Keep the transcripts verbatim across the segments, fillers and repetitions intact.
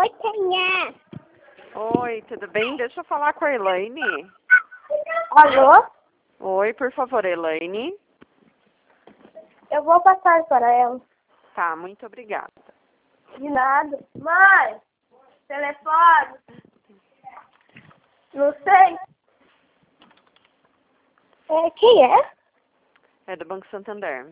Oi, quem é? Oi, tudo bem? Deixa eu falar com a Elaine. Alô? Oi, por favor, Elaine. Eu vou passar para ela. Tá, muito obrigada. De nada. Mãe, telefone. Não sei. É, quem é? É do Banco Santander.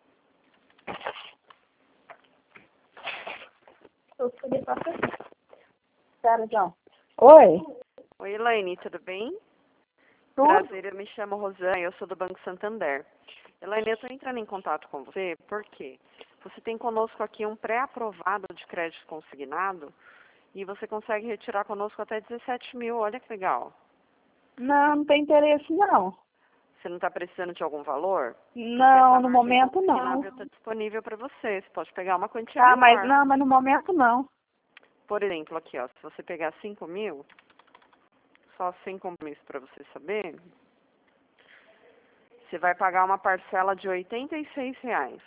Eu podia passar. Pera, João. Oi. Oi, Elaine, tudo bem? Tudo? Prazer, eu me chamo Rosane, eu sou do Banco Santander. Elaine, eu estou entrando em contato com você porque você tem conosco aqui um pré-aprovado de crédito consignado e você consegue retirar conosco até dezessete mil, olha que legal. Não, não tem interesse não. Você não está precisando de algum valor? Não, no momento não. Está disponível para você, você pode pegar uma quantia Ah, mas menor. não, mas no momento não. Por exemplo, aqui, ó, se você pegar cinco mil, só sem compromisso para você saber, você vai pagar uma parcela de oitenta e seis reais.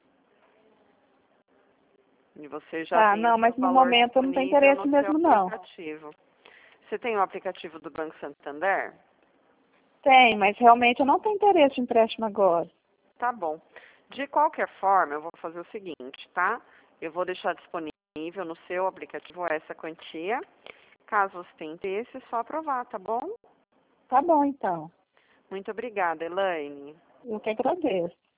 E você já Tá, tem não, o seu mas no valor momento não tem disponível interesse no mesmo seu não. aplicativo. Você tem o aplicativo do Banco Santander? Tem, mas realmente eu não tenho interesse em empréstimo agora. Tá bom. De qualquer forma, eu vou fazer o seguinte, tá? Eu vou deixar disponível no seu aplicativo essa quantia. Caso você tenha interesse, é só aprovar, tá bom? Tá bom, então. Muito obrigada, Elaine. Eu que agradeço.